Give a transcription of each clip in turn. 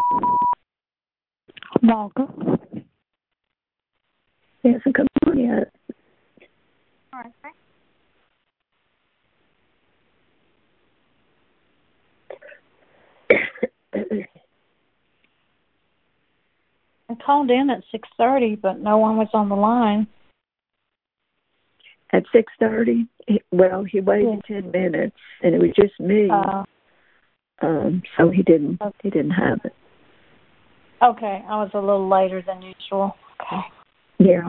Malcolm. He hasn't come on yet. All right. I called in at 6:30, but no one was on the line. At 6:30? Well, he waited 10 minutes, and it was just me. So he didn't have it. Okay, I was a little later than usual. Okay. Yeah.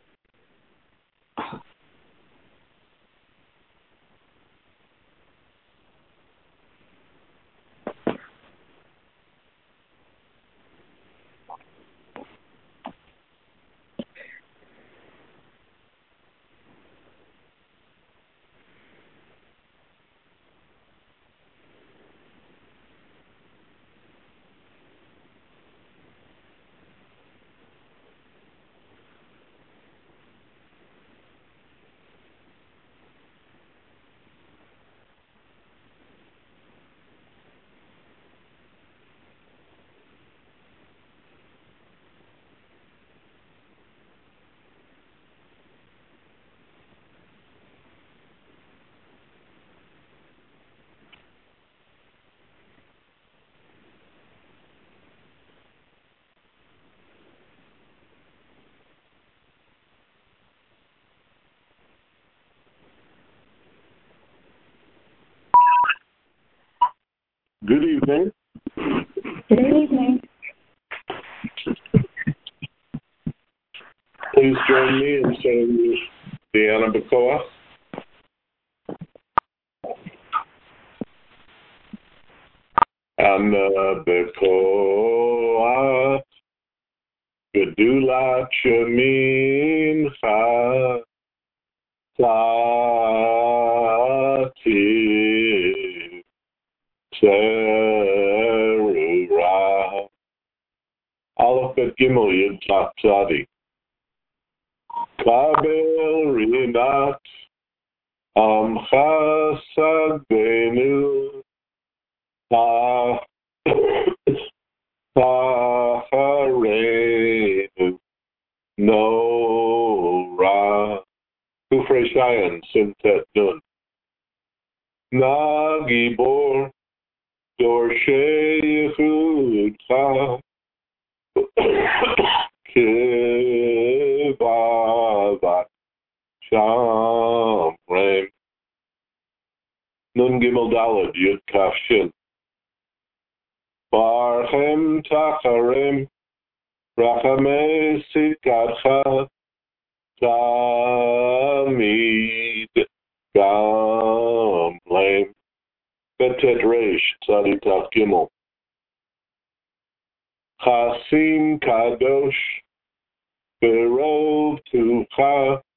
Good evening. Good evening. Please join me in saying the Anabacoa. Anabacoa, Gedula Chamincha, Sati, Serura, Aleph Bet Gimel Yud Taf Tzadi. Kabel Rinat Amcha Sadenu Taharenu Nora Kufrei Shayan Sintet Nun Nagibor Dorshei Yehudcha Kivavat Shamrem Nun Gimel Daled Yud Kaf Shin Barchem Tacharem Rachamei Sikatcha Tamid Gamlem Betet Reish Tzadi Taf Gimel Chasim Kadosh Berov Tucha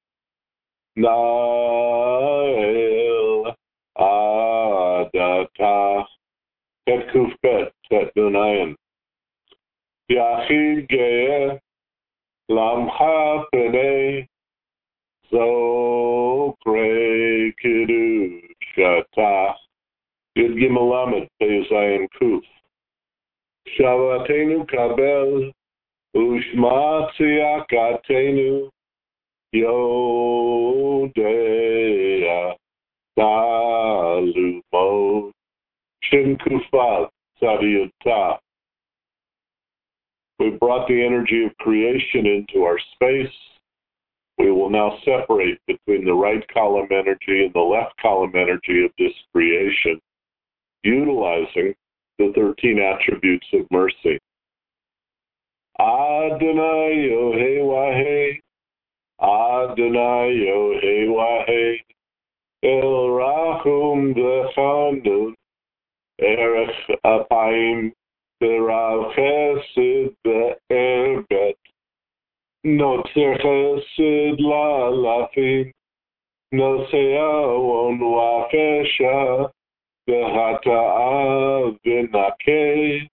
Nael Adatach Bet Kuf Bet Bet Nunayan Yachid Ge'eh Lamcha Penei Zokre Kiddushatach Yud Gimel Lamed Pei Zayin Kuf Shavatenu Kabel Ushma Tziyakatenu Yodea Talumot Shin Kufat Tzadiyutah. We brought the energy of creation into our space. We will now separate between the right column energy and the left column energy of this creation, utilizing the 13 attributes of mercy. Adonai Yohei Wahei, Adonai Yohei Wahei, El Rachum V'Chanun, Erech Apayim, V'Rav Chesed V'Erbet, Notzer Chesed La'alafim, Nose'awon Wa'fesha, V'Hata'a V'Nakeh.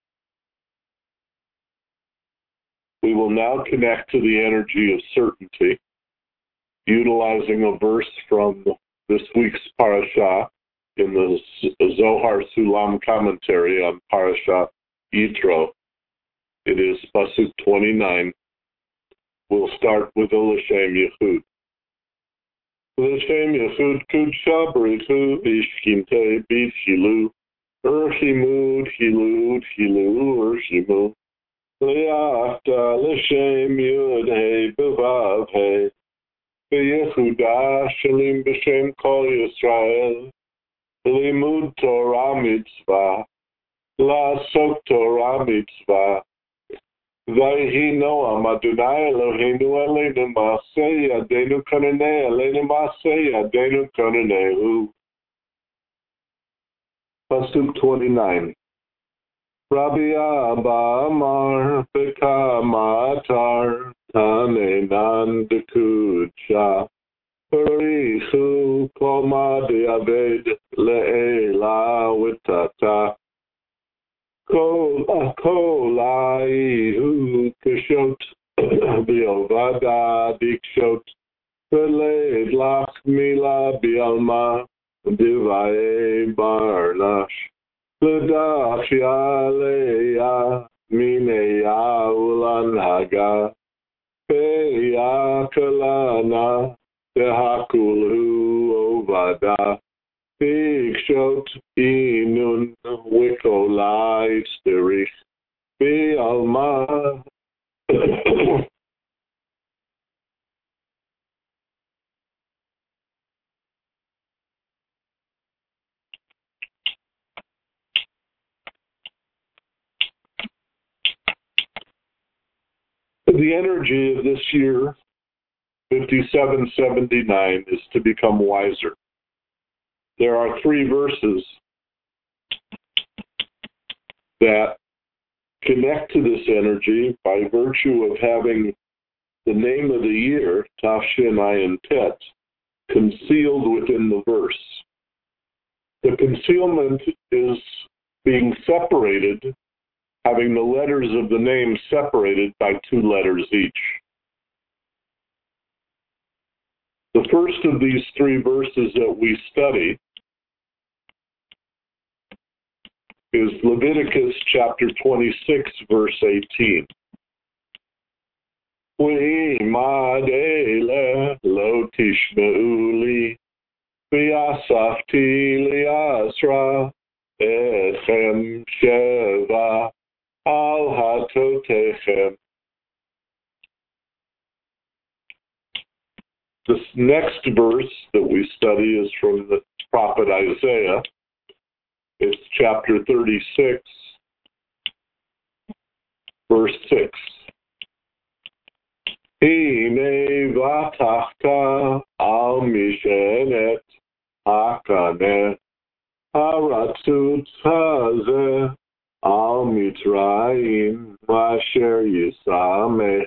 We will now connect to the energy of certainty, utilizing a verse from this week's parasha in the Zohar Sulam commentary on Parashat Yitro. It is Pasuk 29. We'll start with the L'Shem Yechud. L'Shem Yechud Kudsha B'richu Ishkinte B'chilu Urchimud Chilud Chilu Urchimu Le'achta L'Shem Yud Hei B'vav Hei B'yechuda Shalim B'Shem Kol Yisrael Limud Torah Mitzvah La'asok Torah Mitzvah Vayhi Noam Adonai Eloheinu Aleinu Ma'aseh Yadeinu Konanei Aleinu Ma'aseh Yadeinu Konanehu. Pasuk 29. Rabbi Abba Amar B'kama Atar Tanenan Dekudsha Parichu Kol Ma Di'aved Le'ela Witata Kolaihu Kashot Biovada Dikshot Veled Lach Mila Bialma Divae Barnash Ledach Yaleya Mineya Ulanhaga Peya Kalana Tehakulu Ovada Bikshot inun wikolai sterich be alma. The energy of this year, 5779, is to become wiser. There are 3 verses that connect to this energy by virtue of having the name of the year, Tafshin Ayin Tet, concealed within the verse. The concealment is being separated, having the letters of the name separated by 2 letters each. The first of these 3 verses that we study is Leviticus chapter 26, verse 18. V'imad lo tishmeu li, v'yasafti li'asra etchem sheva al hatotechem. This next verse that we study is from the prophet Isaiah. It's chapter 36, verse 6. Hine vatachta al mishenet hakane haratzut hazeh al mitzrayim asher yisameh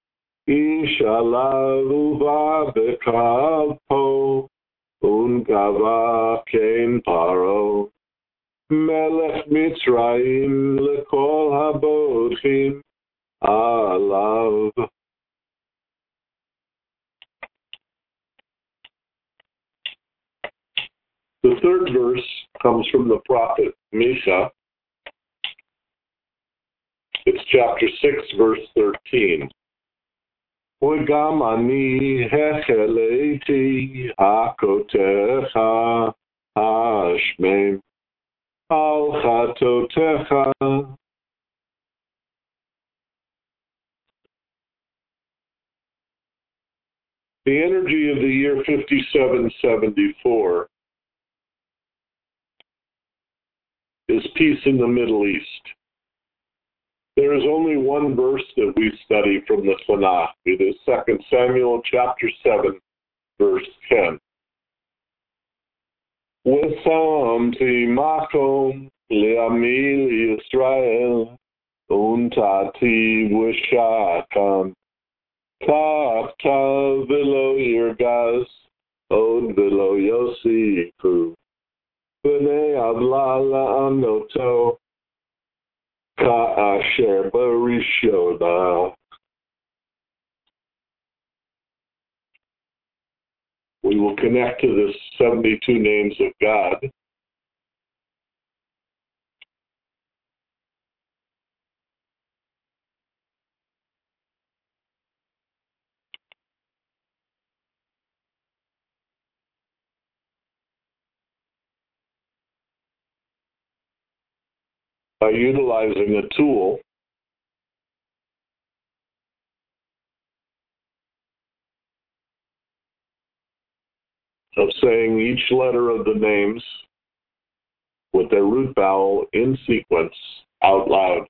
ishalav uva bekavpo ungava ken paro Melech Mitzrayim lekol habodchim alav. The third verse comes from the prophet Misha. It's chapter 6, verse 13. V'gam ani hecheleiti hakotecha hashmem al chatotecha. The energy of the year 5774 is peace in the Middle East. There is only one verse that we study from the Tanakh. It is 2 Samuel chapter 7, verse 10. V'samti makom le'ami Yisrael untati v'shakam Tafta v'lo yirgaz od v'lo yosifu v'nei avla la'anoto ka'asher barishona. We will connect to the 72 names of God. by utilizing a tool of saying each letter of the names with their root vowel in sequence out loud.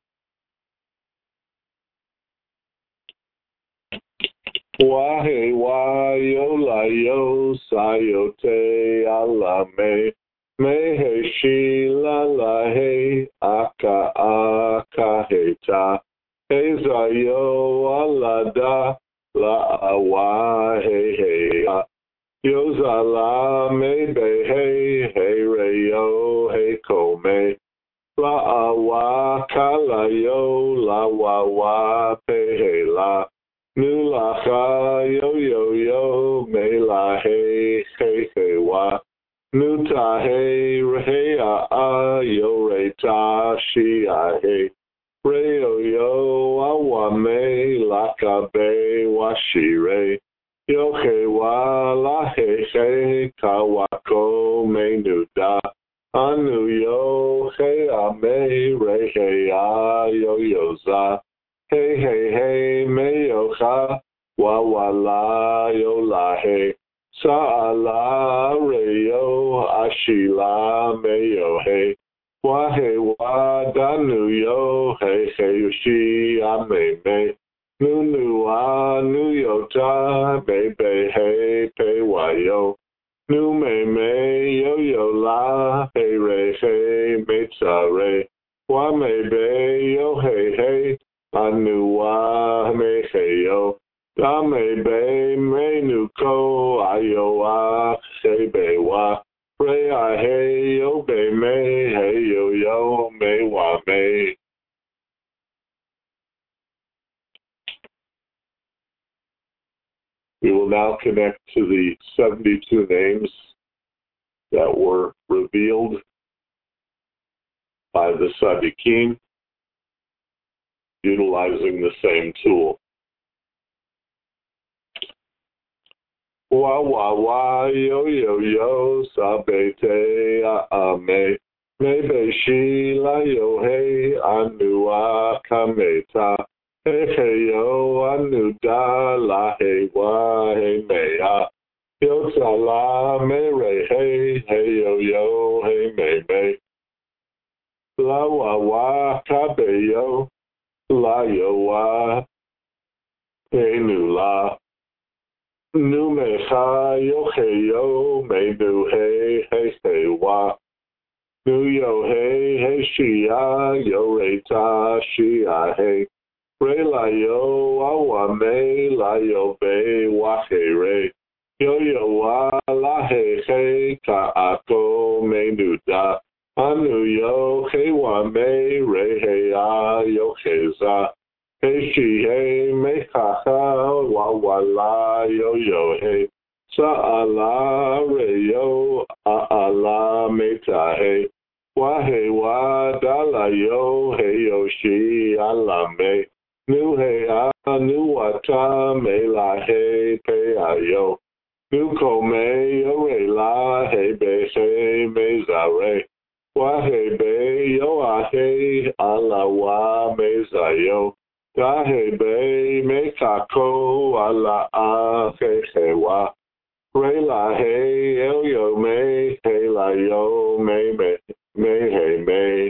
Wahe wa yo la yo sa yo te ala me he shi la la he aka aka he ta he za yo ala da la wa he a yo za la me be he re yo he ko me la wa ka la yo la wa pe he la nu la cha yo yo yo me la he wa nu ta he re a yo re ta shi a he re yo yo wa me la ka be wa shi re yo he wa la he ka wa ko me nu da anu yo he a me re he a yo yo za hey, hey, hey, me yo cha, wa la yo la hey, sa la re yo, ashi la me yo hey, wa da nu yo, hey, hey, shi a me, nu yo ta, be, hey, pe wa yo, nu me, yo la, hey, re, me ta re, wa me be, yo, hey, Anua me heyo, da me be me nu ko ayoa se be wa, re a heyo be me heyo yo me wa me. We will now connect to the 72 names that were revealed by the Sadiqim, utilizing the same tool. Wa yo yo yo sabe te a me be shi la yo he anu a kameta he yo anu da la he wa he me a yo ta la me re he yo he me la wa ka be yo la yo wa he nu la nu me cha yo he yo me nu he wa nu yo he shi a yo re ta shi a he re la yo wa me la yo be wa he re yo wa la he ka a ko me nu da anu yo he wa me re he a yo he za hey she hey me ha ha wa la yo yo hey sa la re yo a la me ta hey wa da la yo hey yo she a la me nu hey a nu wa ta me la hey pe a yo nu ko me yo re la hey be hey me za re wa hey be yo a hey a la wa me za yo da he be me ka ko ala a he wa re la he el yo me he la yo me he me.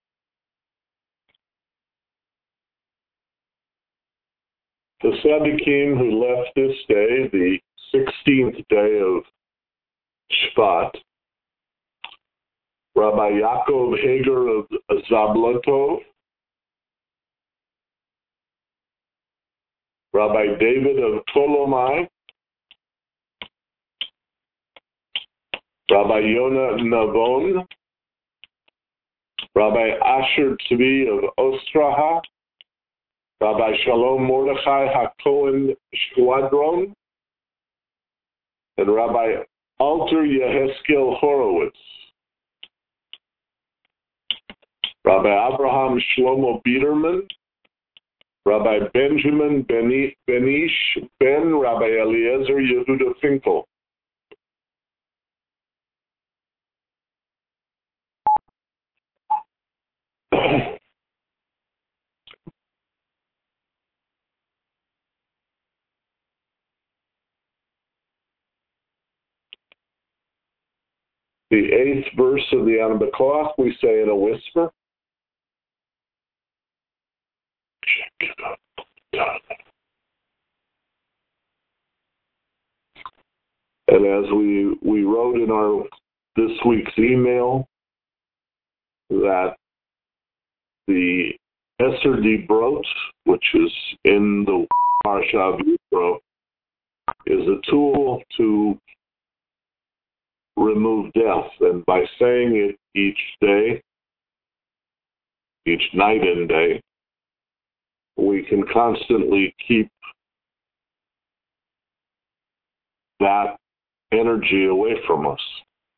The Sadiqim who left this day, the 16th day of Shvat, Rabbi Yaakov Hager of Zablotov, Rabbi David of Tolomai, Rabbi Yonah Navon, Rabbi Asher Tzvi of Ostraha, Rabbi Shalom Mordechai HaKohen Shquadron, and Rabbi Alter Yeheskel Horowitz, Rabbi Abraham Shlomo Biederman, Rabbi Benjamin Benish Ben Rabbi Eliezer Yehuda Finkel. The 8th verse of the Anabakah, we say in a whisper. And as we wrote in our this week's email, that the Esser Dibrot, which is in the Parsha Vayikra, is a tool to remove death. And by saying it each day, each night and day, we can constantly keep that energy away from us.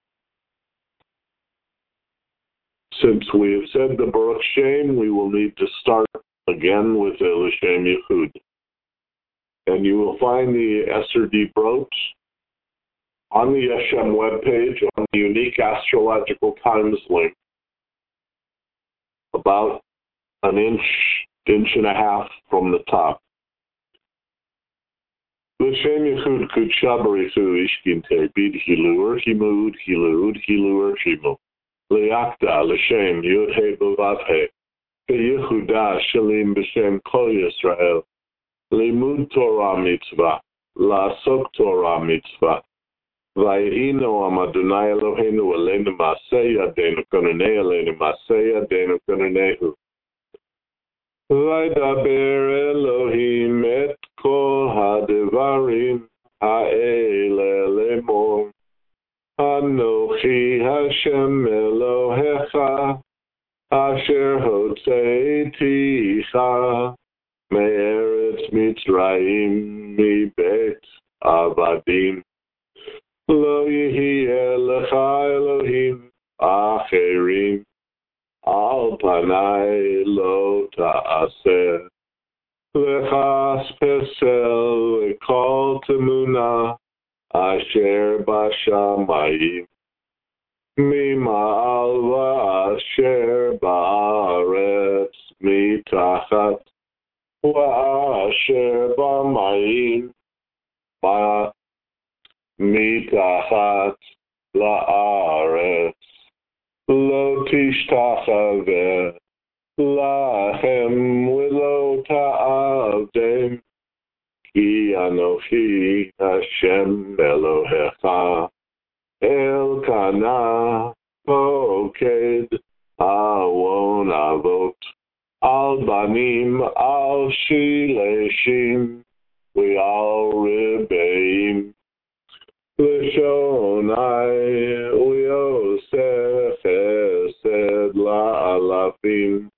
Since we have said the Baruch Shem, we will need to start again with the L'Shem Yichud. And you will find the Esser Dibrot on the Yeshem webpage on the unique astrological times link, about an inch and a half from the top. L'Shem Yichud Kudsha Barichu Ishkinte Bid Hilur Himud Hilud Hilur Shimu Leakta L'Shem Yud He Bavav He Beyehuda Shalim B'Shem Kol Yisrael Limud Torah Mitzvah La'asok Torah Mitzvah Vayino Am Adonai Eloheinu Aleinu Ma'aseh Yadeinu Kononei Aleinu Ma'aseh Yadeinu Kononehu Vaydaber Elohim et kol hadevarim ha'ele lemor Anochi Hashem Elohecha asher hotzeiticha me'eretz Mitzrayim mibet avadim lo yihye lecha Elohim acherim al panai lo ta'aseh lechas pesel kol temuna asher bashamayim mima'al va'asher ba'aretz mitachat va'asher b'mayim mitachat la'aretz lo tishtachaveh lachem v'lo ta'avdem ki anochi Hashem Elohecha Elkanah poked awon avot al banim al shileshim v'al ribeim L'shonai u'yosef chesed la'alafim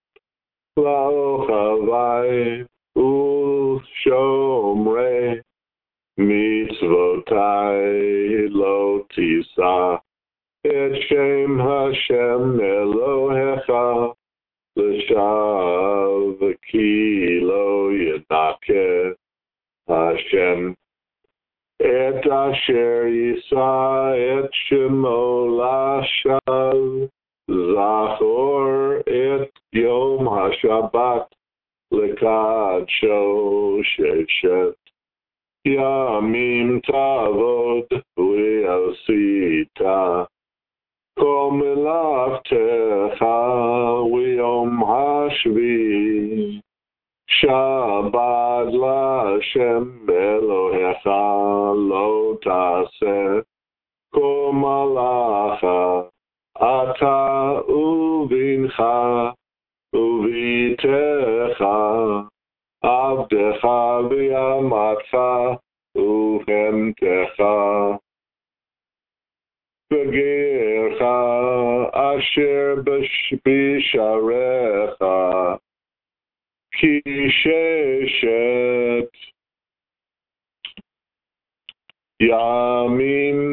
la'ochavai u'shomrei mitzvotai lo tisa et shem Hashem Elohecha l'shav ki lo yinakeh Hashem et asher yisa et shemo lashav zachor et yom hashabat lekadsho sheshet yamim tavod v'yasita kol melachtecha v'yom hashvi Shabbat L'Hashem Elohecha lo taseh kol malacha ata uvincha uvitecha avdecha v'yamatcha uvemtecha v'gercha asher b'sharecha Ki sheshet yamim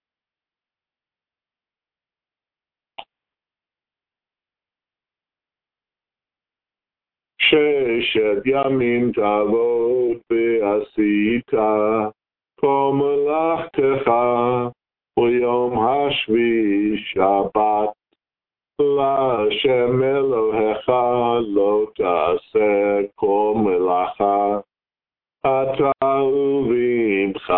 tavod ve'asita kol melachtecha v'yom hashvi Shabbat להשם אלוהיך לא תעשה כל מלאכה, אתה ובנך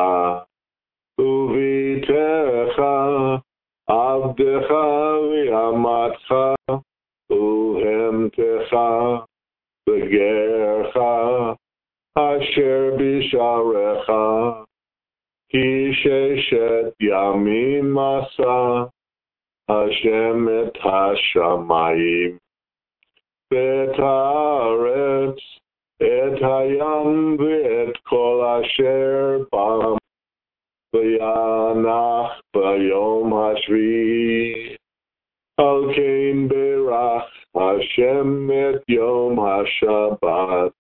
וביתך, עבדך ואמתך, ובהמתך, וגרך, אשר בשעריך, כי 6 ימים עשה השם את השמיים, ואת הארץ, את הים, ואת כל אשר בם, וינח ביום השביעי. על כן ברך השם את יום השבת,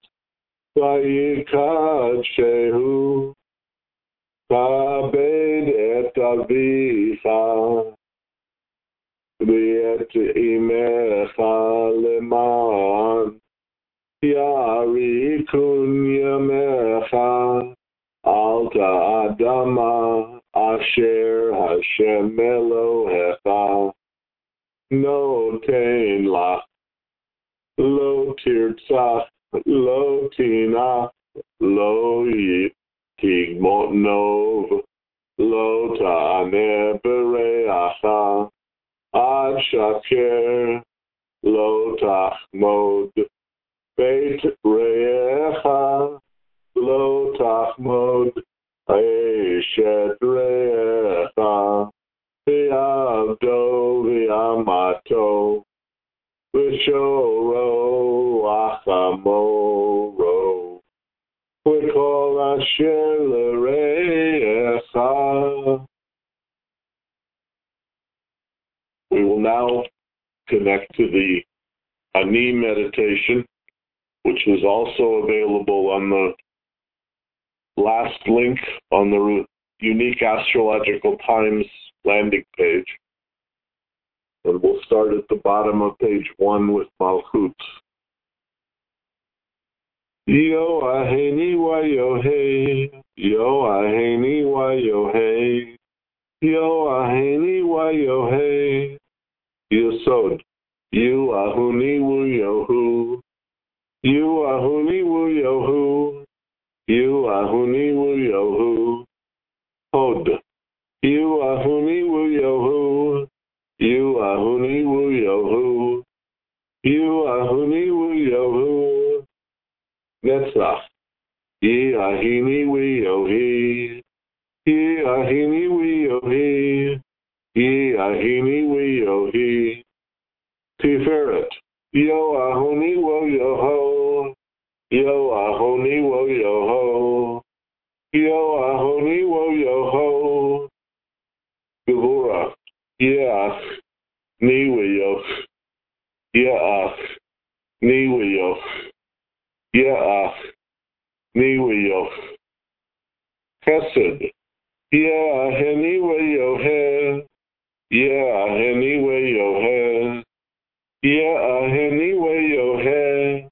ויקדשהו, כבד את אביך ואת אמך, למען יאריקון ימיך על האדמה אשר השם אלוהיך נותן לך. לא תרצח, לא תנח, לא תגנוב, לא תענה ברעך, עד שקר, לא תחמוד בית רעך, לא תחמוד אשת רעך, ועבדו ואמתו, ושורו וחמורו, וכל אשר לרעך. We will now connect to the Ani meditation, which is also available on the last link on the Unique Astrological Times landing page. And we'll start at the bottom of page 1 with Malchut. Yo aheni wa yohei, yo aheni wa yohei, yo aheni wa yohei, Yesod, you ahuni wu yohu, you ahuni wu yohu, you ahuni wu yohu, Hod, you ahuni wu yohu, you ahuni wu yohu, you ahuni wu yohu, Netzach, ye ahini wu yohi, ye ahini wu yohi, ye ahini wu yohi, Tiferet, yo ahuni wu yoho, yo ahuni wu yoho, yo ahuni wu yoho, Gevurah, Yeach, ni wu yoch, Yeach, ni wu yoch, Yeach, ni wu yoch, Chesed, Yeaheni wu yoheh, Yeaheni wu yoheh, Yeaheni wu yoheh,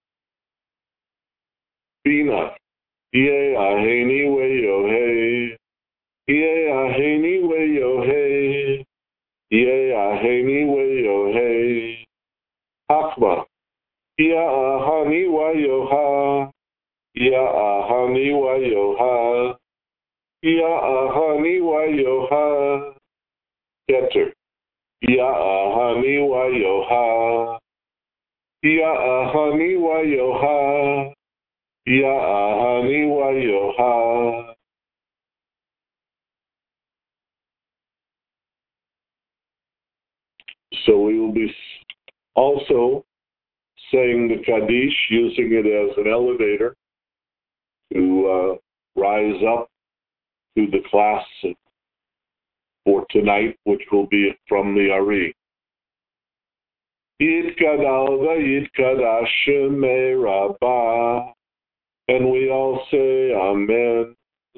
Bina, Yeaheni wu yoheh, Yeaheni wu yoheh, Yeaheni wu yoheh, Hakma, Yeahani wa yoha, Yeahani wa yoha, Yeahani wa yoha, Keter, Yeahani wa yoha, Yeahani wa yoha, Yeahani wa yoha. So we will be also saying the Kaddish, using it as an elevator to rise up to the class for tonight, which will be from the Ari. Yitkadal v'yitkadash shemei Rabbah, and we all say Amen.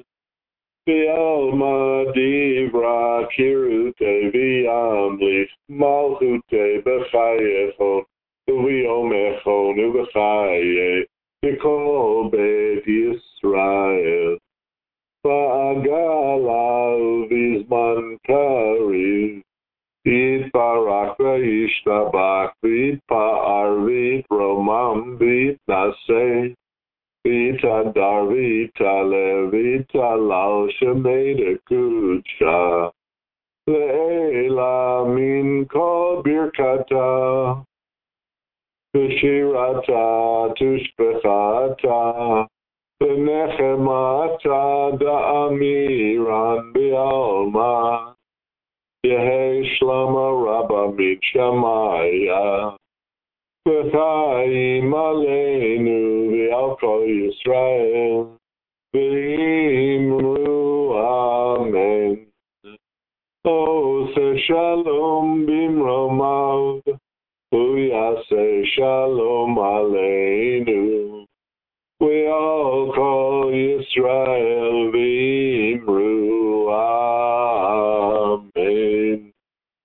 V'alma divra kirute v'yamlich malchute b'chayechon v'yomechon v'chaye v'kol beit Yisrael v'agala v'zman kariv Yitbarak v'yishtabach v'yitpa'ar v'yitromam v'yitnaseh v'yitadar v'yitaleh v'yitalal shemei dekudshah le'ela min kol birkata v'shirata tushbechata v'nechemata da'amiran b'alma Yehei Shlama Rabba Michamaya V'chaim Aleinu V'al Kol Yisrael V'imru Amen Oseh Shalom Bimromav U'yaseh Shalom Aleinu V'al Kol Yisrael V'imru Amen.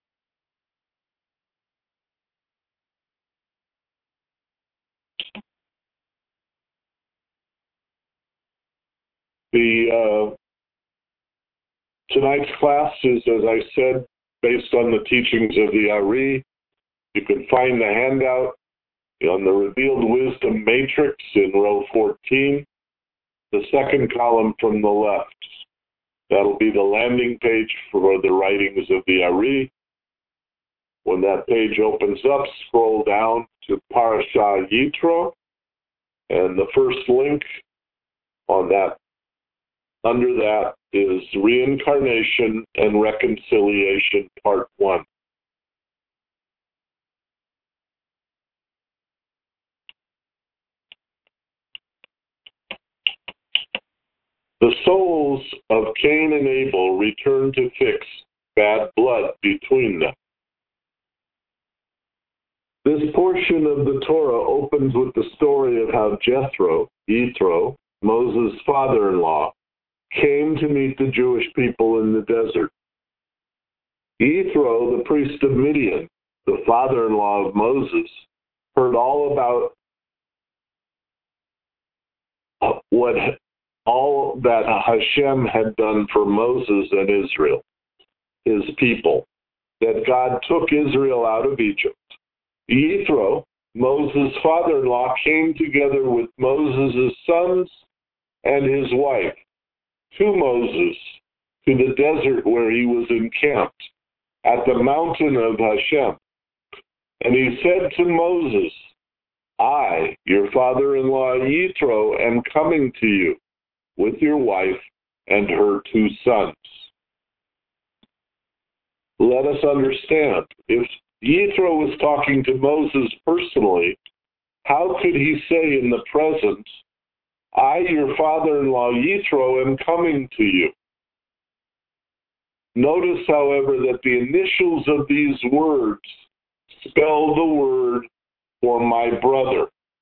Tonight's class is, as I said, based on the teachings of the Ari. You can find the handout on the Revealed Wisdom Matrix in row 14, the second column from the left. That'll be the landing page for the writings of the Ari. When that page opens up, scroll down to Parashah Yitro, and the first link on that, under that, is Reincarnation and Reconciliation, Part 1. The souls of Cain and Abel return to fix bad blood between them. This portion of the Torah opens with the story of how Jethro, Moses' father-in-law, came to meet the Jewish people in the desert. Yethro, the priest of Midian, the father-in-law of Moses, heard all about all that Hashem had done for Moses and Israel, his people, that God took Israel out of Egypt. Yethro, Moses' father-in-law, came together with Moses' sons and his wife to Moses, to the desert where he was encamped, at the mountain of Hashem. And he said to Moses, I, your father-in-law Yethro, am coming to you with your wife and her 2 sons. Let us understand, if Yethro was talking to Moses personally, how could he say in the present, I, your father-in-law Yethro, am coming to you? Notice, however, that the initials of these words spell the word for my brother.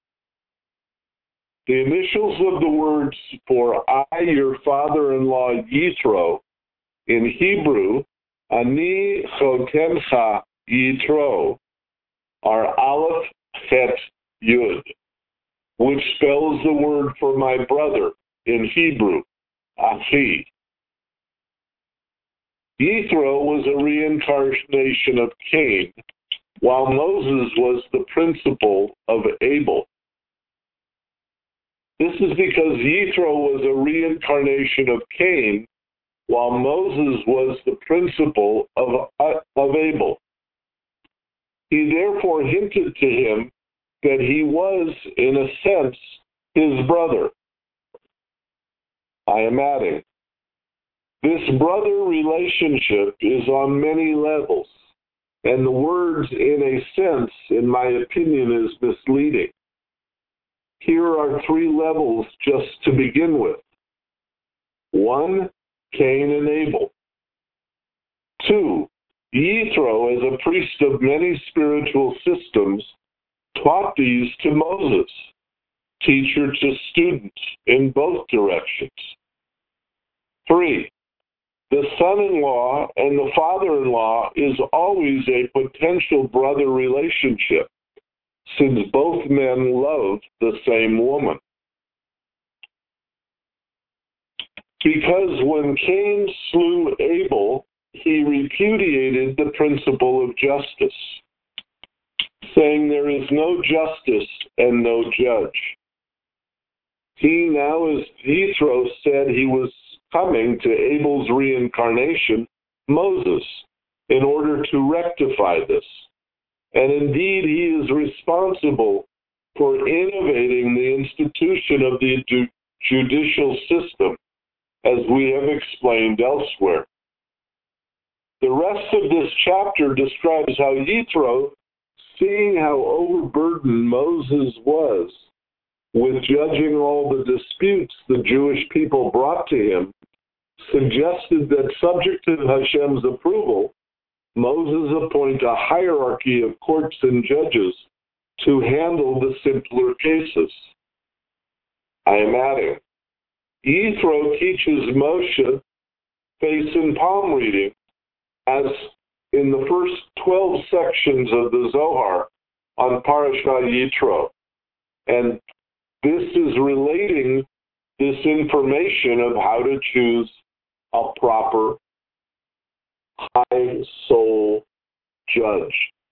The initials of the words for I, your father-in-law Yethro, in Hebrew, Ani chotemcha Yethro, are Aleph, Het, Yud, which spells the word for my brother in Hebrew, Achi. Yethro was a reincarnation of Cain, while Moses was the principle of Abel. This is because Yethro was a reincarnation of Cain, while Moses was the principle of Abel. He therefore hinted to him that he was, in a sense, his brother. I am adding, this brother relationship is on many levels, and the words in a sense, in my opinion, is misleading. Here are 3 levels just to begin with. 1, Cain and Abel. 2, Yethro, as a priest of many spiritual systems, taught these to Moses, teacher to student in both directions. 3, the son-in-law and the father-in-law is always a potential brother relationship, since both men love the same woman. Because when Cain slew Abel, he repudiated the principle of justice, saying there is no justice and no judge. He now, as Jethro said, he was coming to Abel's reincarnation, Moses, in order to rectify this. And indeed, he is responsible for innovating the institution of the judicial system, as we have explained elsewhere. The rest of this chapter describes how Jethro, seeing how overburdened Moses was with judging all the disputes the Jewish people brought to him, suggested that, subject to Hashem's approval, Moses appoint a hierarchy of courts and judges to handle the simpler cases. I am adding, Jethro teaches Moshe face and palm reading, as in the first 12 sections of the Zohar on Parashat Yitro. And this is relating this information of how to choose a proper high soul judge.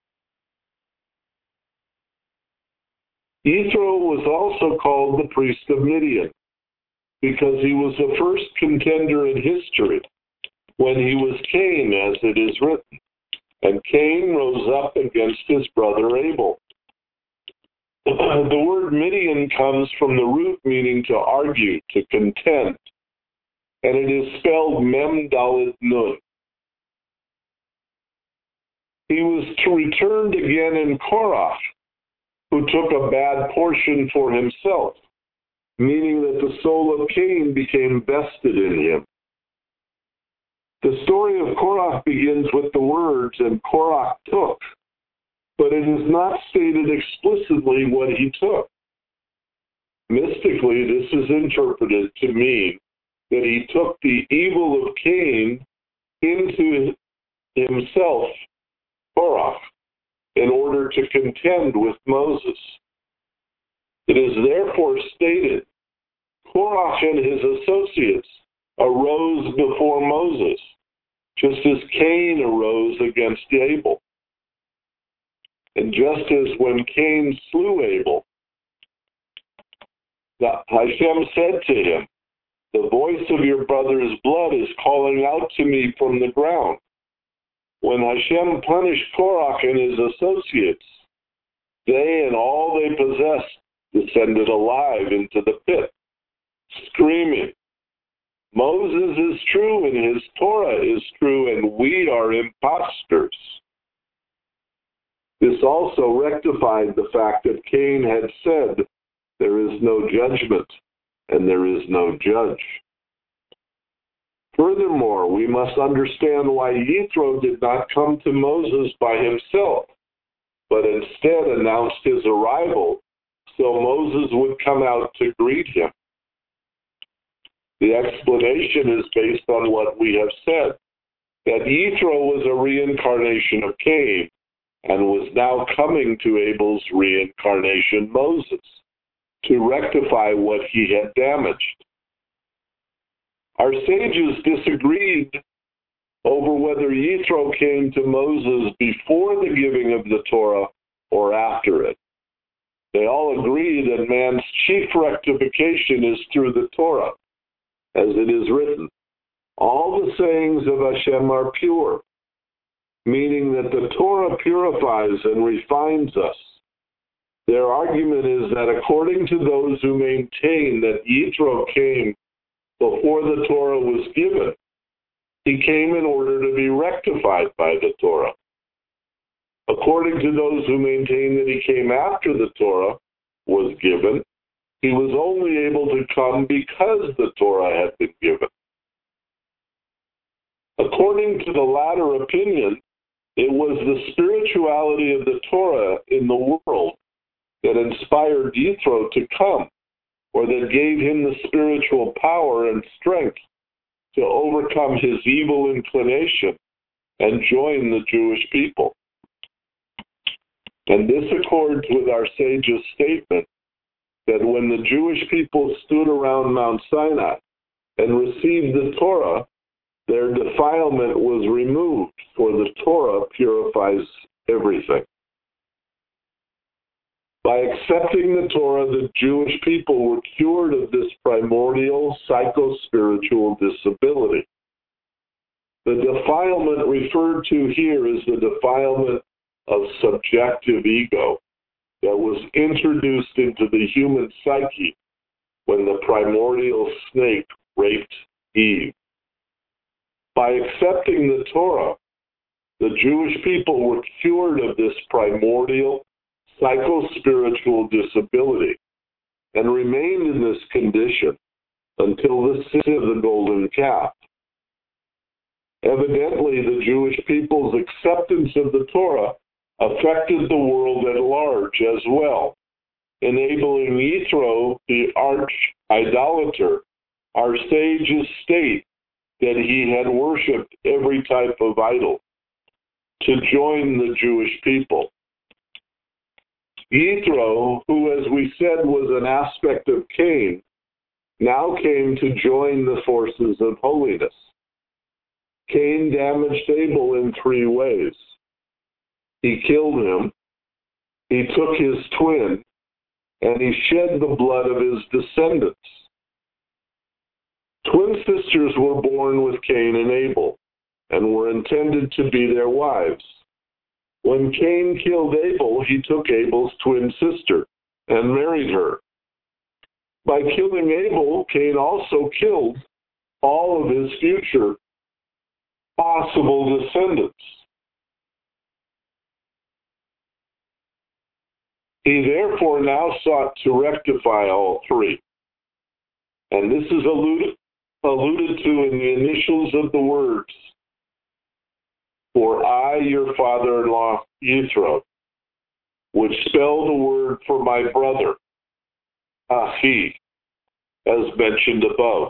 Jethro was also called the priest of Midian because he was the first contender in history when he was Cain, as it is written. And Cain rose up against his brother Abel. The word Midian comes from the root meaning to argue, to contend, and it is spelled Mem Dalet Nun. He was returned again in Korach, who took a bad portion for himself, meaning that the soul of Cain became vested in him. The story of Korach begins with the words, and Korach took, but it is not stated explicitly what he took. Mystically, this is interpreted to mean that he took the evil of Cain into himself, Korach, in order to contend with Moses. It is therefore stated, Korach and his associates arose before Moses, just as Cain arose against Abel. And just as when Cain slew Abel, Hashem said to him, the voice of your brother's blood is calling out to me from the ground. When Hashem punished Korach and his associates, they and all they possessed descended alive into the pit, screaming, Moses is true and his Torah is true, and we are impostors. This also rectified the fact that Cain had said, there is no judgment and there is no judge. Furthermore, we must understand why Jethro did not come to Moses by himself, but instead announced his arrival so Moses would come out to greet him. The explanation is based on what we have said, that Jethro was a reincarnation of Cain and was now coming to Abel's reincarnation, Moses, to rectify what he had damaged. Our sages disagreed over whether Jethro came to Moses before the giving of the Torah or after it. They all agree that man's chief rectification is through the Torah, as it is written, all the sayings of Hashem are pure, meaning that the Torah purifies and refines us. Their argument is that according to those who maintain that Jethro came before the Torah was given, he came in order to be rectified by the Torah. According to those who maintain that he came after the Torah was given, he was only able to come because the Torah had been given. According to the latter opinion, it was the spirituality of the Torah in the world that inspired Jethro to come, or that gave him the spiritual power and strength to overcome his evil inclination and join the Jewish people. And this accords with our sage's statement that when the Jewish people stood around Mount Sinai and received the Torah, their defilement was removed, for the Torah purifies everything. By accepting the Torah, the Jewish people were cured of this primordial psycho-spiritual disability. The defilement referred to here is the defilement of subjective ego that was introduced into the human psyche when the primordial snake raped Eve. By accepting the Torah, the Jewish people were cured of this primordial psycho-spiritual disability and remained in this condition until the sin of the golden calf. Evidently, the Jewish people's acceptance of the Torah affected the world at large as well, enabling Yitro, the arch-idolater, our sage's state that he had worshipped every type of idol, to join the Jewish people. Yitro, who, as we said, was an aspect of Cain, now came to join the forces of holiness. Cain damaged Abel in three ways. He killed him, he took his twin, and he shed the blood of his descendants. Twin sisters were born with Cain and Abel, and were intended to be their wives. When Cain killed Abel, he took Abel's twin sister and married her. By killing Abel, Cain also killed all of his future possible descendants. He therefore now sought to rectify all three. And this is alluded to in the initials of the words, "For I, your father-in-law, Yitro," which spell the word for my brother, Achi, as mentioned above.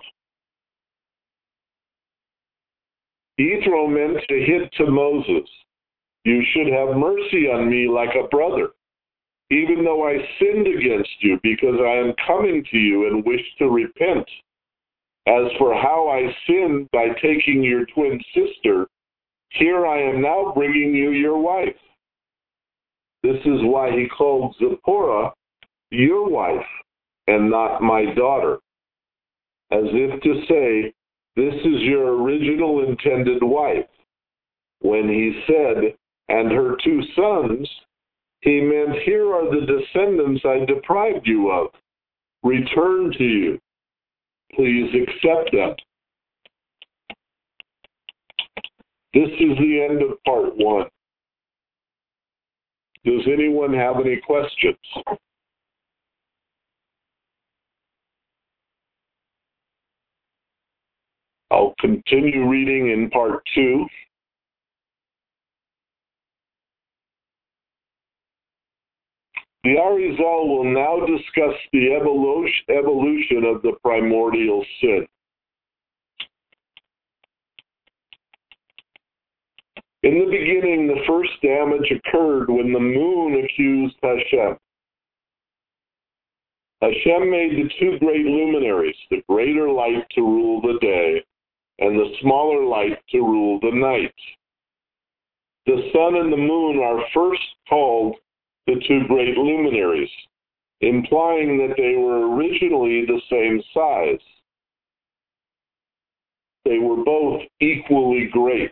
Yitro meant to hint to Moses, "You should have mercy on me like a brother, even though I sinned against you, because I am coming to you and wish to repent. As for how I sinned by taking your twin sister, here I am now bringing you your wife." This is why he called Zipporah your wife and not my daughter, as if to say, this is your original intended wife. When he said, "and her two sons," he meant, here are the descendants I deprived you of. Return to you. Please accept them. This is the end of part 1. Does anyone have any questions? I'll continue reading in part 2. The Arizal will now discuss the evolution of the primordial sin. In the beginning, the first damage occurred when the moon accused Hashem. Hashem made the two great luminaries, the greater light to rule the day, and the smaller light to rule the night. The sun and the moon are first called the two great luminaries, implying that they were originally the same size. They were both equally great.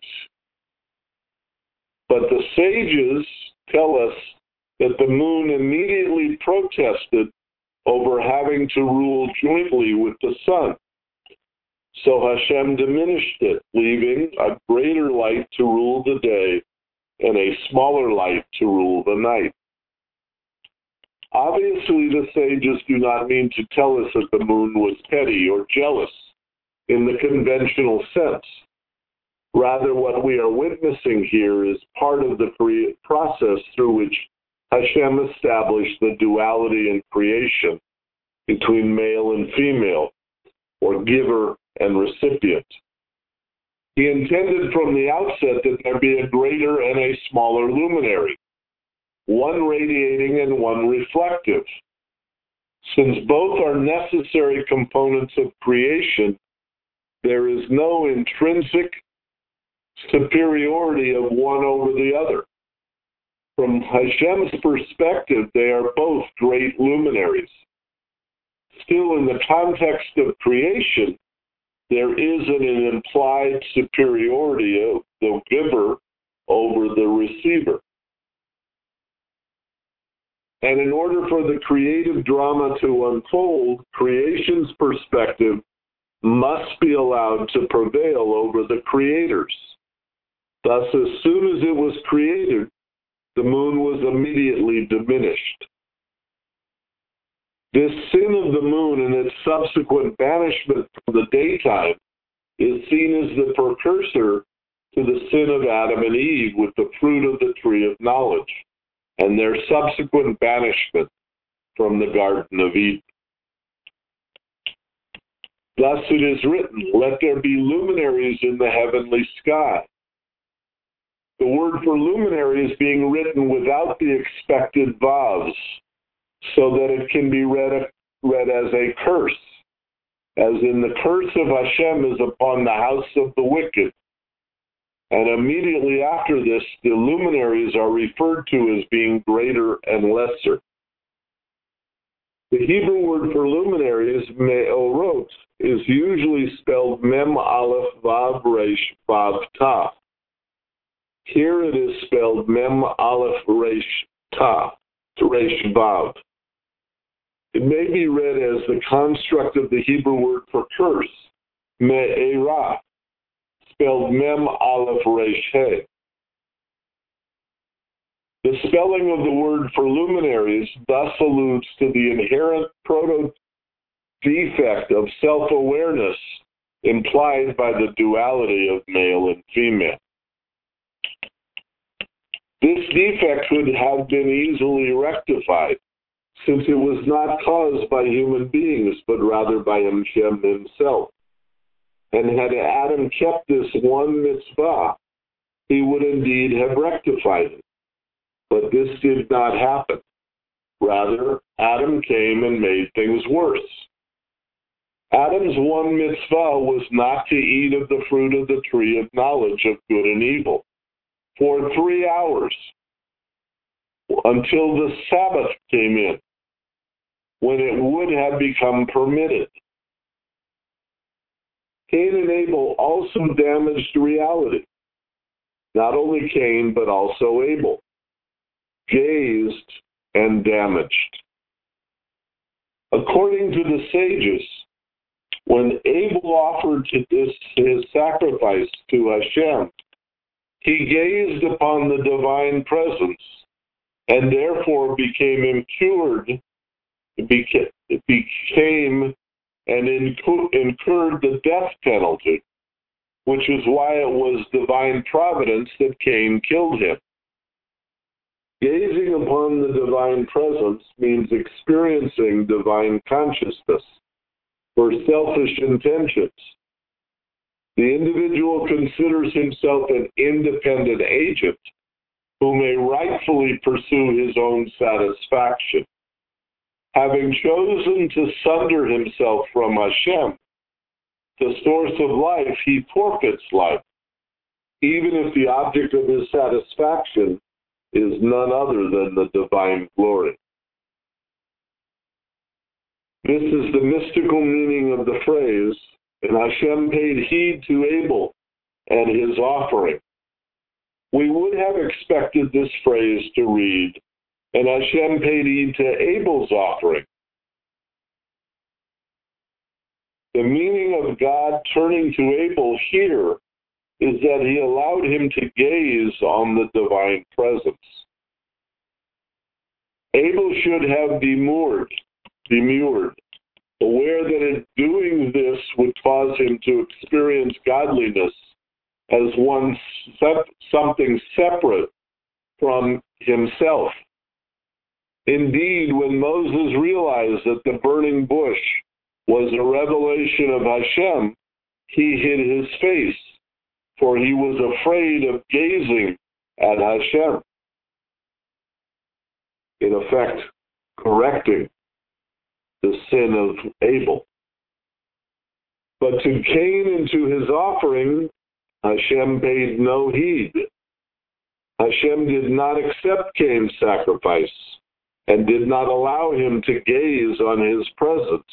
But the sages tell us that the moon immediately protested over having to rule jointly with the sun. So Hashem diminished it, leaving a greater light to rule the day and a smaller light to rule the night. Obviously, the sages do not mean to tell us that the moon was petty or jealous in the conventional sense. Rather, what we are witnessing here is part of the process through which Hashem established the duality in creation between male and female, or giver and recipient. He intended from the outset that there be a greater and a smaller luminary, one radiating and one reflective. Since both are necessary components of creation, There is no intrinsic superiority of one over the other. From Hashem's perspective, they are both great luminaries. Still, in the context of creation, there isn't an implied superiority of the giver over the receiver. And in order for the creative drama to unfold, creation's perspective must be allowed to prevail over the creator's. Thus, as soon as it was created, the moon was immediately diminished. This sin of the moon and its subsequent banishment from the daytime is seen as the precursor to the sin of Adam and Eve with the fruit of the tree of knowledge and their subsequent banishment from the Garden of Eden. Thus it is written, "Let there be luminaries in the heavenly sky." The word for luminary is being written without the expected vavs, so that it can be read as a curse, as in the curse of Hashem is upon the house of the wicked. And immediately after this, the luminaries are referred to as being greater and lesser. The Hebrew word for luminaries, me'orot, is usually spelled mem aleph vav resh vav taf. Here it is spelled mem aleph resh taf, resh vav. It may be read as the construct of the Hebrew word for curse, me'erah, spelled mem aleph resh he. The spelling of the word for luminaries thus alludes to the inherent proto-defect of self-awareness implied by the duality of male and female. This defect could have been easily rectified, since it was not caused by human beings, but rather by Hashem himself. And had Adam kept this one mitzvah, he would indeed have rectified it. But this did not happen. Rather, Adam came and made things worse. Adam's one mitzvah was not to eat of the fruit of the tree of knowledge of good and evil for 3 hours until the Sabbath came in, when it would have become permitted. Cain and Abel also damaged reality. Not only Cain, but also Abel. Gazed and damaged. According to the sages, when Abel offered his sacrifice to Hashem, he gazed upon the divine presence and therefore became incurred, and incurred the death penalty, which is why it was divine providence that Cain killed him. Gazing upon the divine presence means experiencing divine consciousness for selfish intentions. The individual considers himself an independent agent who may rightfully pursue his own satisfaction. Having chosen to sunder himself from Hashem, the source of life, he forfeits life, even if the object of his satisfaction is none other than the divine glory. This is the mystical meaning of the phrase, "And Hashem paid heed to Abel and his offering." We would have expected this phrase to read, "And Hashem paid heed to Abel's offering." The meaning of God turning to Abel here is that he allowed him to gaze on the divine presence. Abel should have demurred, aware that in doing this would cause him to experience godliness as something separate from himself. Indeed, when Moses realized that the burning bush was a revelation of Hashem, he hid his face, for he was afraid of gazing at Hashem. In effect, correcting the sin of Abel. But to Cain and to his offering, Hashem paid no heed. Hashem did not accept Cain's sacrifice and did not allow him to gaze on his presence.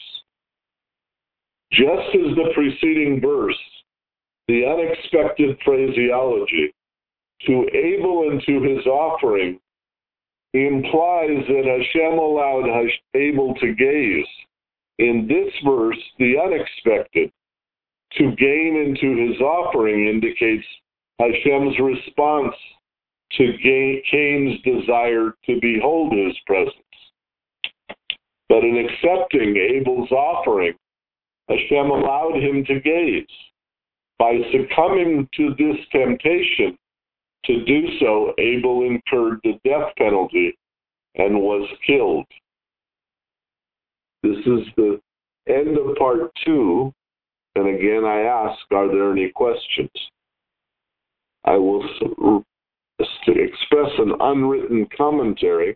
Just as the preceding verse, the unexpected phraseology, to Abel and to his offering, implies that Hashem allowed Abel to gaze. In this verse, the unexpected, to gain into his offering, indicates Hashem's response to Cain's desire to behold his presence. But in accepting Abel's offering, Hashem allowed him to gaze. By succumbing to this temptation to do so, Abel incurred the death penalty and was killed. This is the end of part 2. And again, I ask, are there any questions? I will express an unwritten commentary.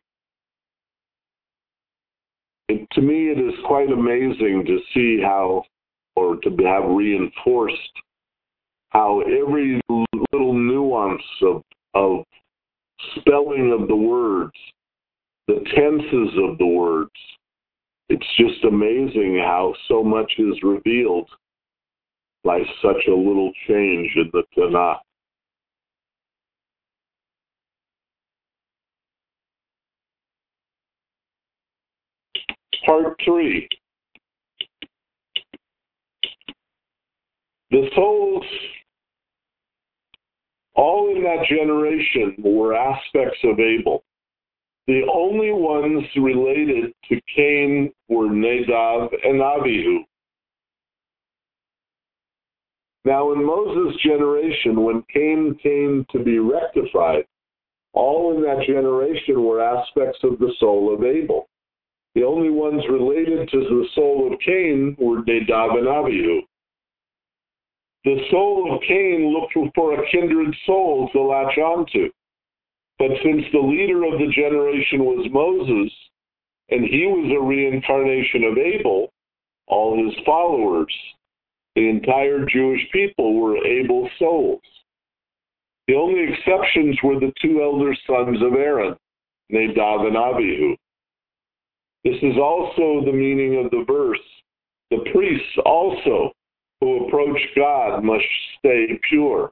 To me, it is quite amazing to see how, or to have reinforced, how every little nuance of spelling of the words, the tenses of the words, it's just amazing how so much is revealed by such a little change in the Tanakh. Part 3. The souls, all in that generation, were aspects of Abel. The only ones related to Cain were Nadav and Abihu. Now, in Moses' generation, when Cain came to be rectified, all in that generation were aspects of the soul of Abel. The only ones related to the soul of Cain were Nadav and Abihu. The soul of Cain looked for a kindred soul to latch onto. But since the leader of the generation was Moses, and he was a reincarnation of Abel, all his followers, the entire Jewish people, were Abel's souls. The only exceptions were the 2 elder sons of Aaron, Nadav and Abihu. This is also the meaning of the verse. The priests also who approach God must stay pure.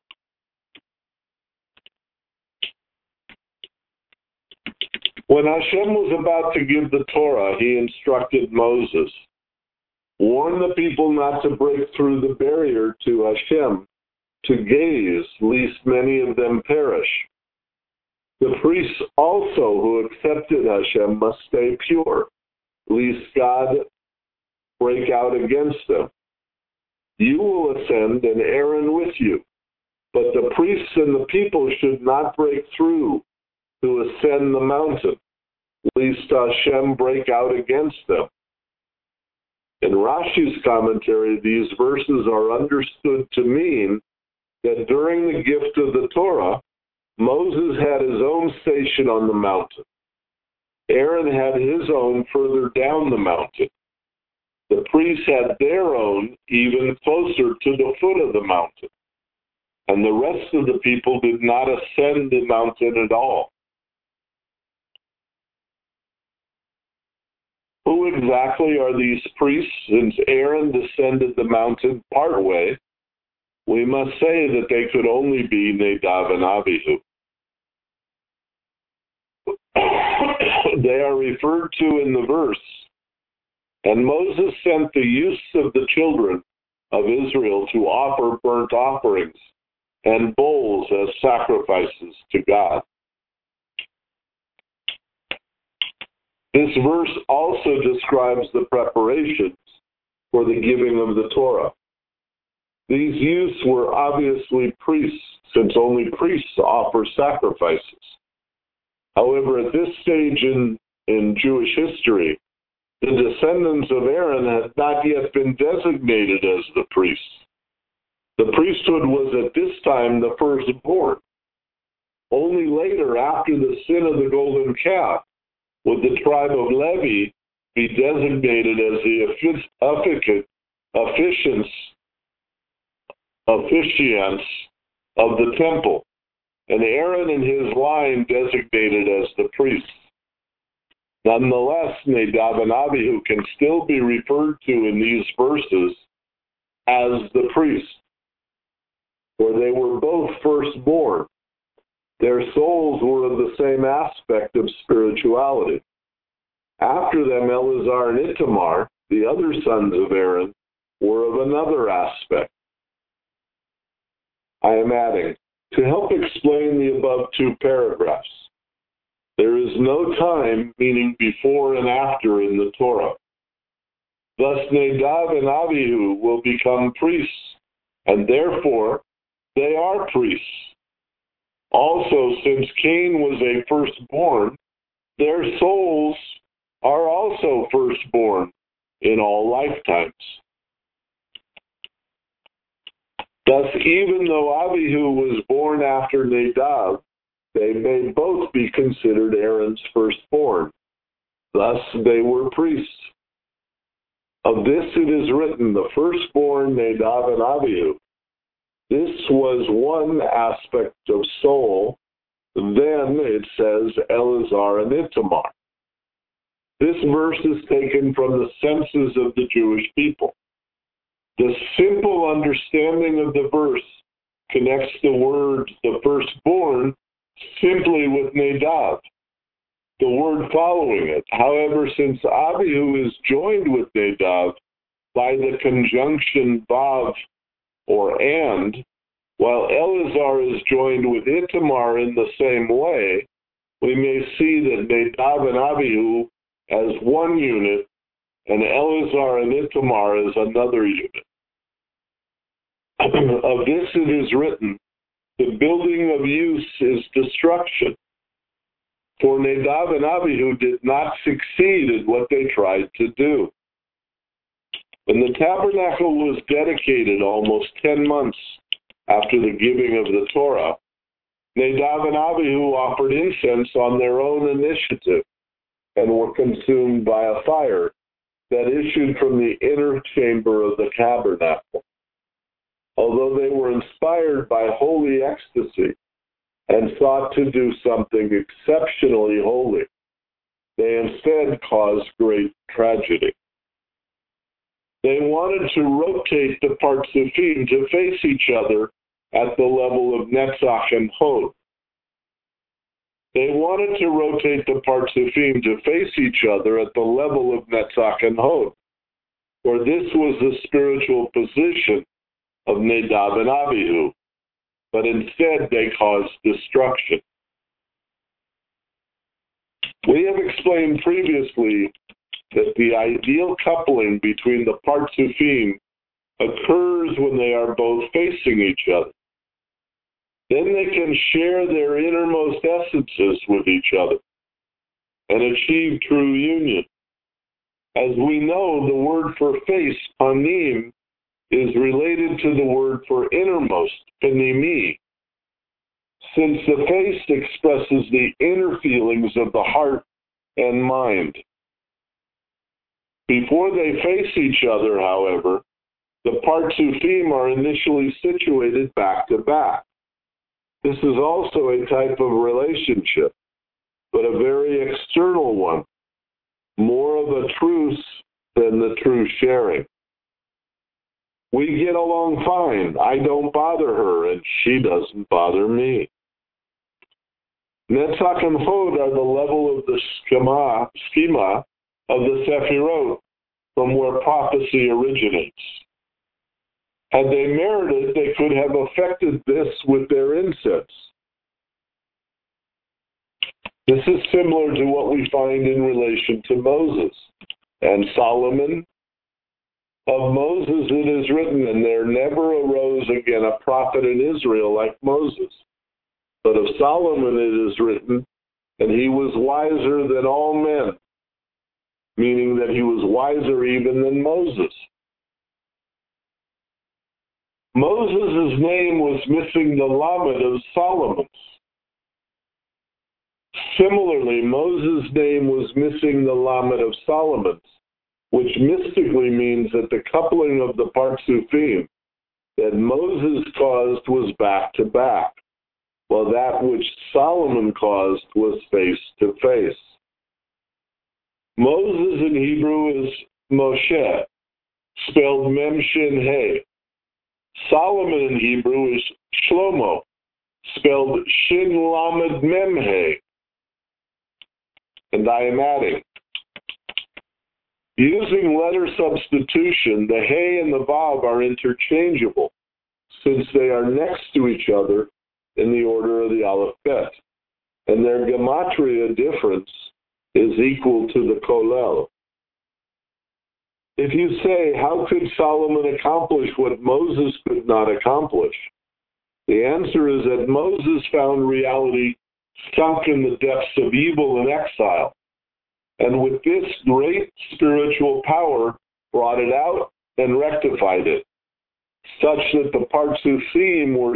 When Hashem was about to give the Torah, he instructed Moses, warn the people not to break through the barrier to Hashem, to gaze, lest many of them perish. The priests also who accepted Hashem must stay pure, lest God break out against them. You will ascend, and Aaron with you, but the priests and the people should not break through to ascend the mountain, lest Hashem break out against them. In Rashi's commentary, these verses are understood to mean that during the gift of the Torah, Moses had his own station on the mountain. Aaron had his own further down the mountain. The priests had their own even closer to the foot of the mountain. And the rest of the people did not ascend the mountain at all. Who exactly are these priests? Since Aaron descended the mountain partway, we must say that they could only be Nadav and Abihu. They are referred to in the verse. And Moses sent the youths of the children of Israel to offer burnt offerings and bulls as sacrifices to God. This verse also describes the preparations for the giving of the Torah. These youths were obviously priests, since only priests offer sacrifices. However, at this stage in Jewish history, the descendants of Aaron had not yet been designated as the priests. The priesthood was at this time the firstborn. Only later, after the sin of the golden calf, would the tribe of Levi be designated as the officiants officiants of the temple, and Aaron and his line designated as the priests. Nonetheless, Nadab and Abihu can still be referred to in these verses as the priests, for they were both firstborn. Their souls were of the same aspect of spirituality. After them, Eleazar and Ithamar, the other sons of Aaron, were of another aspect. I am adding, to help explain the above two paragraphs, there is no time, meaning before and after, in the Torah. Thus, Nadab and Abihu will become priests, and therefore they are priests. Also, since Cain was a firstborn, their souls are also firstborn in all lifetimes. Thus, even though Abihu was born after Nadab, they may both be considered Aaron's firstborn. Thus, they were priests. Of this it is written, the firstborn Nadab and Abihu. This was one aspect of soul. Then it says Eleazar and Ithamar. This verse is taken from the senses of the Jewish people. The simple understanding of the verse connects the word the firstborn simply with Nadab, the word following it. However, since Abihu is joined with Nadab by the conjunction vav or and, while Eleazar is joined with Ithamar in the same way, we may see that Nadab and Abihu as one unit and Eleazar and Ithamar as another unit. Of this it is written, the building of use is destruction. For Nadab and Abihu did not succeed in what they tried to do. When the tabernacle was dedicated almost 10 months after the giving of the Torah, Nadab and Abihu offered incense on their own initiative and were consumed by a fire that issued from the inner chamber of the tabernacle. Although they were inspired by holy ecstasy and sought to do something exceptionally holy, they instead caused great tragedy. They wanted to rotate the Partsufim to face each other at the level of Netzach and Hod. They wanted to rotate the Partsufim to face each other at the level of Netzach and Hod, for this was the spiritual position of Nadab and Abihu, but instead they caused destruction. We have explained previously that the ideal coupling between the Partsufim occurs when they are both facing each other. Then they can share their innermost essences with each other and achieve true union. As we know, the word for face, panim, is related to the word for innermost, panimi, since the face expresses the inner feelings of the heart and mind. Before they face each other, however, the Partsufim are initially situated back to back. This is also a type of relationship, but a very external one, more of a truce than the true sharing. We get along fine. I don't bother her, and she doesn't bother me. Netzach and Hod are the level of the schema of the Sephirot, from where prophecy originates. Had they merited, they could have affected this with their incense. This is similar to what we find in relation to Moses and Solomon. Of Moses it is written, and there never arose again a prophet in Israel like Moses. But of Solomon it is written, and he was wiser than all men, meaning that he was wiser even than Moses. Moses' name was missing the Lamed of Solomon's. Similarly, Moses' name was missing the Lamed of Solomon's, which mystically means that the coupling of the Partsufim that Moses caused was back to back, while that which Solomon caused was face to face. Moses in Hebrew is Moshe, spelled Mem Shin He. Solomon in Hebrew is Shlomo, spelled Shin Lamed Mem He. And I am adding, using letter substitution, the He and the Vav are interchangeable, since they are next to each other in the order of the Aleph Bet, and their gematria difference is equal to the Kolel. If you say, how could Solomon accomplish what Moses could not accomplish? The answer is that Moses found reality sunk in the depths of evil and exile, and with this great spiritual power brought it out and rectified it, such that the Partsufim were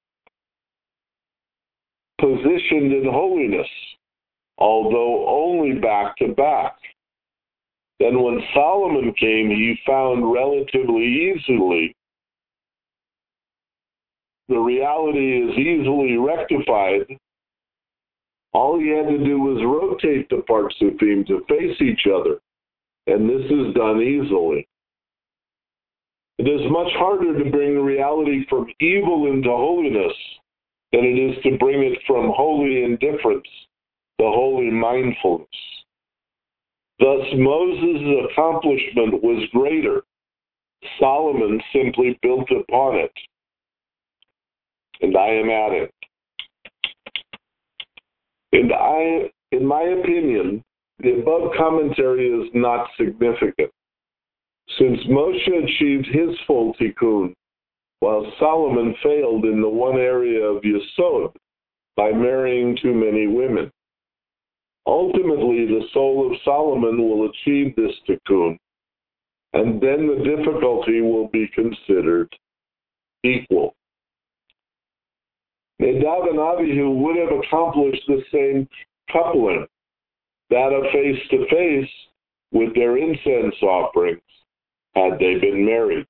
positioned in holiness, although only back to back. Then when Solomon came, he found relatively easily the reality is easily rectified. All he had to do was rotate the Partsufim to face each other, and this is done easily. It is much harder to bring reality from evil into holiness than it is to bring it from holy indifference to holy mindfulness. Thus, Moses' accomplishment was greater. Solomon simply built upon it. And I am adding, in my opinion, the above commentary is not significant, since Moshe achieved his full tikkun, while Solomon failed in the one area of Yesod by marrying too many women. Ultimately, the soul of Solomon will achieve this tikkun, and then the difficulty will be considered equal. Nadav and Abihu would have accomplished the same coupling, that of face-to-face with their incense offerings, had they been married.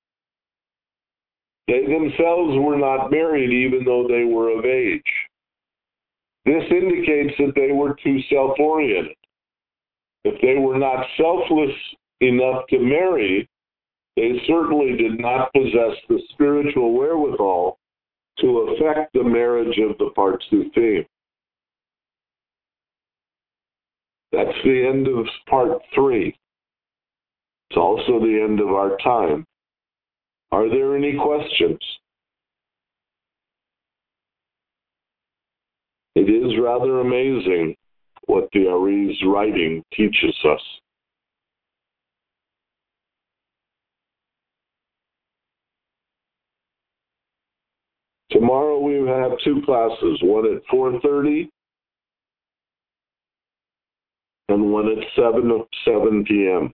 They themselves were not married even though they were of age. This indicates that they were too self-oriented. If they were not selfless enough to marry, they certainly did not possess the spiritual wherewithal to affect the marriage of the Partsufim. That's the end of part 3. It's also the end of our time. Are there any questions? It is rather amazing what the Ari's writing teaches us. Tomorrow we have 2 classes, one at 4:30 and one at 7 p.m.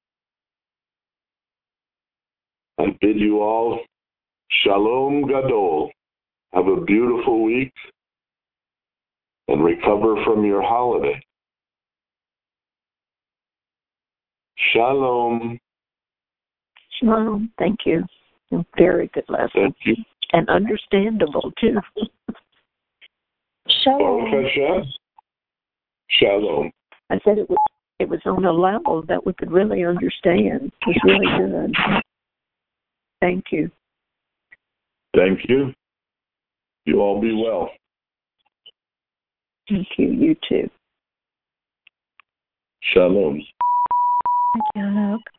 I bid you all Shalom Gadol. Have a beautiful week and recover from your holiday. Shalom. Shalom. Thank you. Very good lesson. Thank you. And understandable, too. Shalom. Baruch Hashem. Shalom. I said it was on a level that we could really understand. It was really good. Thank you. Thank you. You all be well. Thank you. You too. Shalom. Thank you, Anouk.